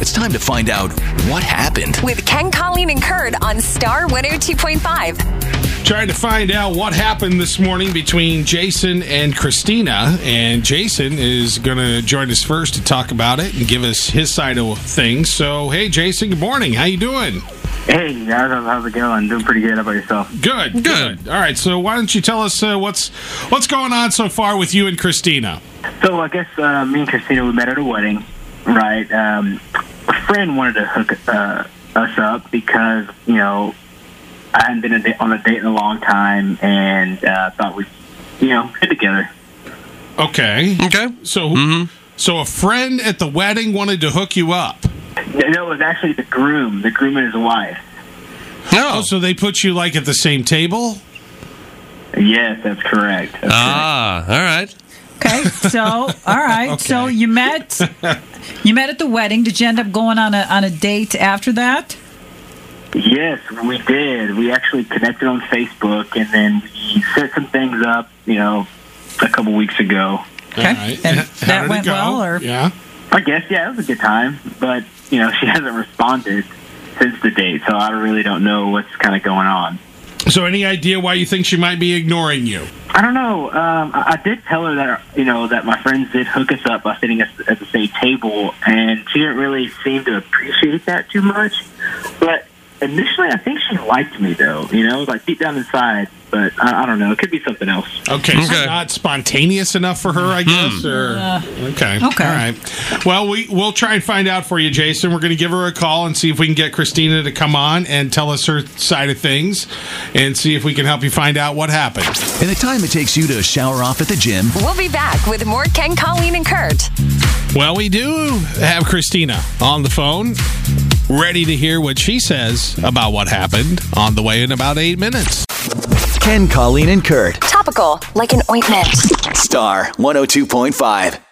It's time to find out what happened. With Ken, Colleen, and Kurt on Star 102.5. Trying to find out what happened this morning between Jason and Christina. And Jason is going to join us first to talk about it and give us his side of things. So, hey, Jason, good morning. How you doing? Hey, guys, how's it going? Doing pretty good. How about yourself? Good. All right, so why don't you tell us what's going on so far with you and Christina? So I guess me and Christina, we met at a wedding, right? A friend wanted to hook us up because, you know, I hadn't been on a date in a long time and thought we'd, get together. Okay. So a friend at the wedding wanted to hook you up? No, it was actually the groom and his wife. Oh, so they put you, like, at the same table? Yes, that's correct. All right. Okay, so, all right. Okay. So you met at the wedding. Did you end up going on a date after that? Yes, we did. We actually connected on Facebook, and then we set some things up, a couple weeks ago. Okay. All right. And How that did it went go? well, or? Yeah. I guess, yeah, it was a good time, but, she hasn't responded since the date, so I really don't know what's kind of going on. So any idea why you think she might be ignoring you? I don't know. I did tell her that, that my friends did hook us up by sitting at the same table, and she didn't really seem to appreciate that too much. But initially, I think she liked me, though, like deep down inside. But I don't know. It could be something else. Okay, so not spontaneous enough for her, I guess? Okay. All right. Well, we'll try and find out for you, Jason. We're going to give her a call and see if we can get Christina to come on and tell us her side of things and see if we can help you find out what happened. In the time it takes you to shower off at the gym, We'll be back with more Ken, Colleen, and Kurt. Well, we do have Christina on the phone, ready to hear what she says about what happened on the way in about 8 minutes. Ken, Colleen, and Kurt. Topical, like an ointment. Star 102.5.